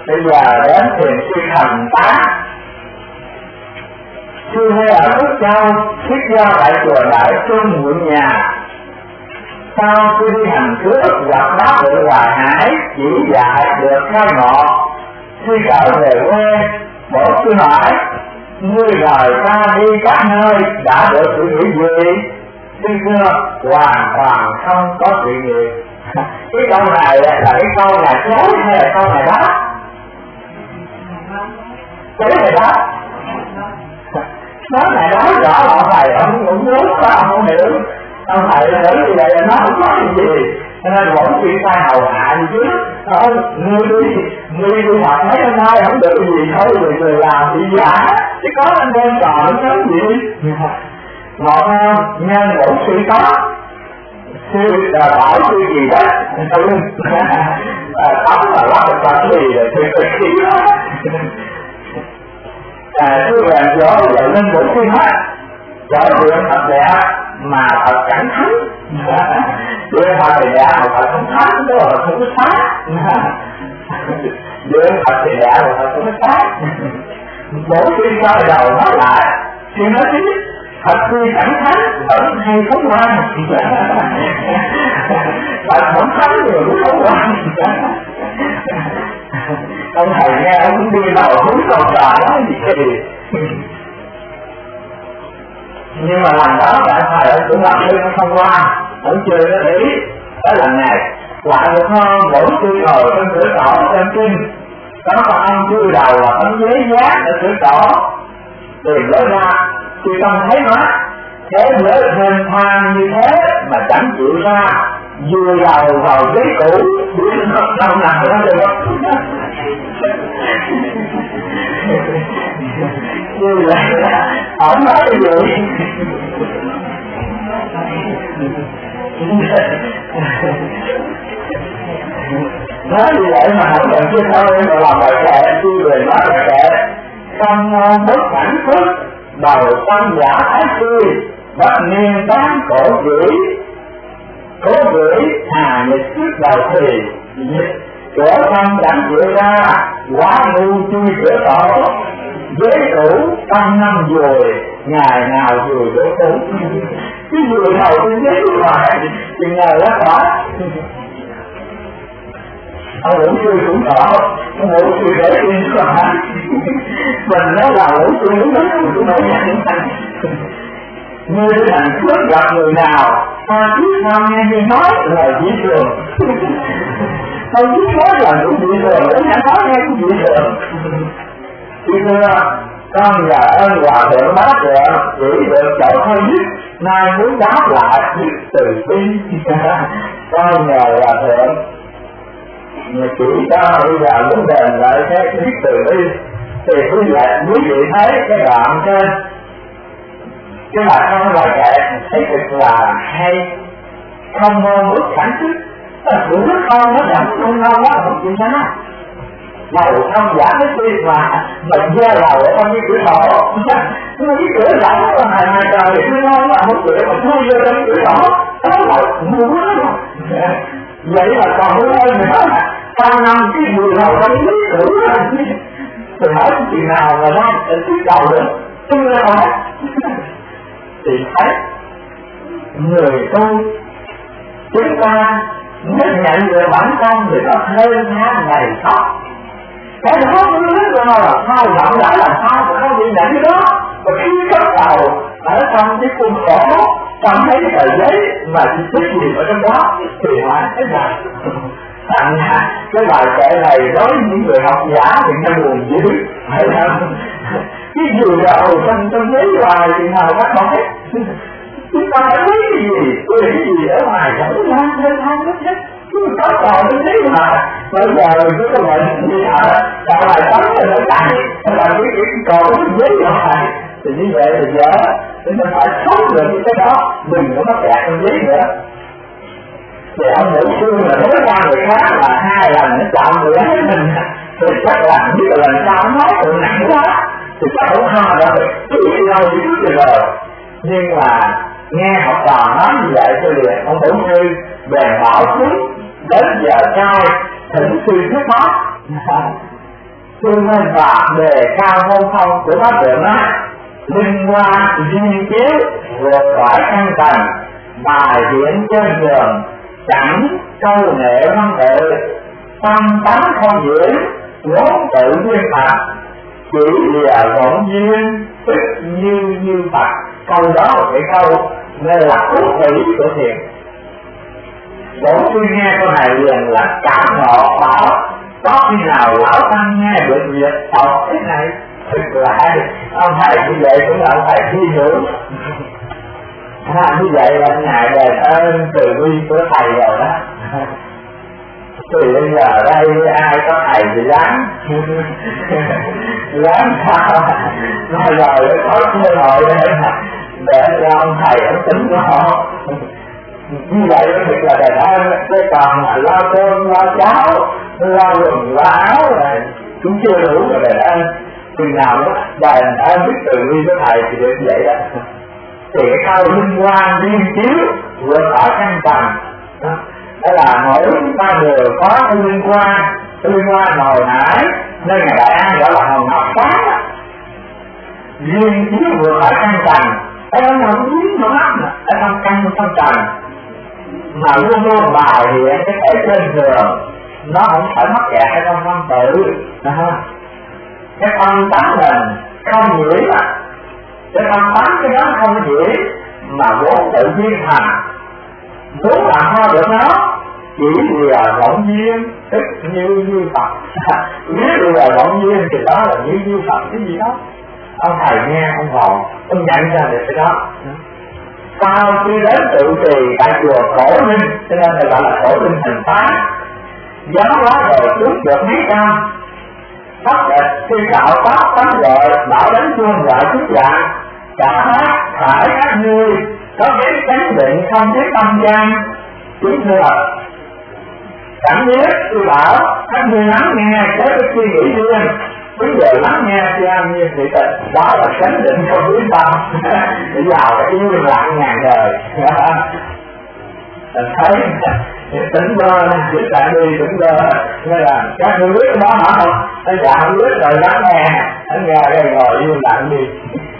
Bây giờ đến thiền sư Thành Tá. Sư hay ở Phước Châu, thuyết do tại chùa Đại Trung huyện nhà. Sau khi đi hành cước gặp bác ở Hoài Hải chỉ dạy được khai ngộ. Khi trở về quê, bố sư hỏi: ngươi rời ta đi các nơi đã được sự nghĩ gì? Sư thưa: hoàn toàn không có sự nghiệp. Cái câu này là cái câu là chối hay là câu này đó? Chối này đó. Nói này nói rõ là ông thầy ông cũng muốn đó, ông không hiểu. Ông thầy là như vậy là nó không có gì. Cho nên vẫn chuyện ta hầu hạ gì chứ. Ngươi đi học mấy hôm nay không được gì thôi, người làm thì giả. Chứ có anh đem trò nó giống gì. Một nhân bổn sư có. Sư bảo sư gì đó. Tóm là lắp được bằng gì rồi sư cực kỳ đó. Sư vàng gió lại lên bổn sư hết. Gió điện thật đẹp mà thật chẳng thắng. Điện thật thì đẹp mà thật không thắng, đó là không có sát. Điện thật thì đẹp mà thật không có sát. Bổ sư cho đầu nói lại, sư nói tiếp: thật tuy chẳng thắng, vẫn hay phóng quan. Thật không thắng rồi cũng phóng quan. Ông thầy nghe ông cũng đi đầu húi câu trò nói gì kỳ. Nhưng mà lần đó bạn thầy ông cũng làm lưng không qua, ông chơi nó để ý. Tới lần này lại một hôm bổ sư ngồi trên cửa sổ xem kinh, có con ông chui đầu là tấm giấy giá ở cửa sổ, tìm lấy ra thì không thấy nó. Thế nhớ thêm than như thế mà chẳng chịu ra, vừa đầu vào giấy cũ biết đâu nào nó được. Như vậy ổng nói cái gì? Nói như vậy mà không cần chứ thôi, mà làm bài kệ, tôi về nói bài kệ. Trong bất hạnh phúc, đầu tâm giả thái tươi, bất niên bán cổ gửi. Cổ gửi hà nhật trước đầu thì, cửa tâm chẳng chịu ra, quá ngu chui cửa tổ. Giấy cũ trăm năm rồi, ngày nào rồi đổ cũ. Cái người đầu trên giấy ngoài, thì ngày đó có. Ông ngủ chui cũng có, ông ngủ chui để yên cho hả? Mình nói là ngủ chui đúng đó, cũng phải nhận thành. Như thành phước gặp người nào, ta biết sao nghe như nói là dĩ thường. Không biết nói là cũng dĩ thường, để nghe nói nghe cũng dĩ thường. Thì thưa, con nhờ ơn hòa thượng bá trợ chỉ được chỗ thôi nhất, nay muốn đáp lại biết từ bi. Con nhờ hòa thượng chỉ cho bây giờ muốn đền lại cái biết từ bi. Thì quý vị thấy cái đoạn trên cái bài con bài kệ thấy thật là hay, không mong ước sản xuất. Cũng rất con nó chẳng không ngon quá không chịu ra. Đầu không giả cái tuy mà mình ra lầu ở trong cái cửa sổ. Nhưng cái cửa sổ là hai trời thì nó ngon quá, một cửa mà thui vô trong cái cửa sổ. Đó là muốn lắm. Vậy là còn muốn ơn nữa là trong năm cái người đầu trong cái cửa là thì hỏi chuyện nào mà ra cái đầu được. Tôi ra hỏi thì thấy người tu chúng ta nếu nhận được bản thân thì có thêm tháng ngày khóc. Cái đó không biết rồi là sao rộng rãi là sao mà không bị nhận cái đó. Và khi cất đầu ở trong cái cung khổ, trong thấy tờ giấy mà chỉ biết gì ở trong đó thì hỏi thế nào. Tặng cái bài kệ này đối với những người học giả thì nó buồn dữ. Phải không? Cái dù đầu trong giấy hoài thì nào các bạn hết. Chúng ta đã thấy cái gì, cái gì ở ngoài chẳng ra thêm than hết hết. Chúng ta còn cái giấy mà bây giờ chúng ta bệnh như hả? Còn lại tắm thì nó chạy, là cái còn cái giấy ngoài. Thì như vậy là giờ chúng ta phải sống được cái đó, đừng có mắc kẹt trong giấy nữa. Thì ông nữ xương là nói ra người khác là 2 lần nó chọn người ấy mình, thì chắc là biết là lần sau nói sự nặng quá, thì chắc không ho đâu, cứ đi đâu đi trước rồi. Nhưng mà nghe học trò nói như vậy tôi liền ông bổn sư bèn bảo xuống đến giờ trai thỉnh sư thuyết pháp. Cho nên Phật đề cao môn phong của Pháp Thượng đó, linh hoa duyên chiếu vượt khỏi căn tầng, bài diễn trên đường chẳng câu nệ văn tự, tâm tánh không diễn vốn tự duyên Phật, chỉ là vọng duyên tức như Phật. Câu đó là cái câu nên là cốt thủy của thiền. Bổn tôi nghe câu này liền là cảm ngộ bảo có khi nào lão tăng nghe được việc học thế này thực là ông thầy như vậy cũng là ông thầy thi hữu. Như vậy là ngài đền ơn từ bi của thầy rồi đó. Thì bây giờ đây ai có thầy thì dám sao nói rồi có cơ hội để cho ông thầy ông tính cho họ. Như vậy nó thật là đền ơn. Cái còn là lo cơm lo cháo lo quần lo áo là cũng chưa đủ là đền ơn. Chừng nào đó đền ơn biết từ bi của thầy thì được vậy đó. Thì cái câu linh quan duyên chiếu vượt khỏi căn tầng đó là mỗi ba người có cái liên quan hồi nãy nên Ngài Đại An gọi là hồng ngọc sáng duyên chiếu vượt khỏi căn tầng. Ở đâu mà cũng biết nó lắm ở trong căn trong tầng mà luôn luôn bài hiện cái thể trên giường, nó không phải mắc kẹt ở trong văn tự. Cái con tánh mình không nhiễm cái con tánh cái đó không nhiễm mà vốn tự nhiên thành, muốn làm ho được nó chỉ là vọng duyên tức như Phật. Nếu là vọng duyên thì đó là như Phật cái gì đó. Ông thầy nghe ông vọng ông nhận ra được cái đó. Sau khi đến tự trì tại chùa Cổ Linh, cho nên là gọi là Cổ Linh Thành Phá, gió lá rồi xuống được mấy trăm pháp địch khi đạo pháp tánh gọi bảo đánh chuông gọi chút dạng cả hát phải các ngươi có cái chánh định không biết tâm gian chúng thưa chẳng biết tôi bảo các ngươi lắng nghe có cái suy nghĩ riêng bây giờ lắng nghe thì an nhiên thì đó là chánh định không biết tâm để vào cái yêu lặng ngàn đời. Thấy tính bơ chỉ tại đi tính bơ nên là các ngươi biết đó hả không? Dạ không biết rồi lắng nghe, nghe đây ngồi yêu lặng đi.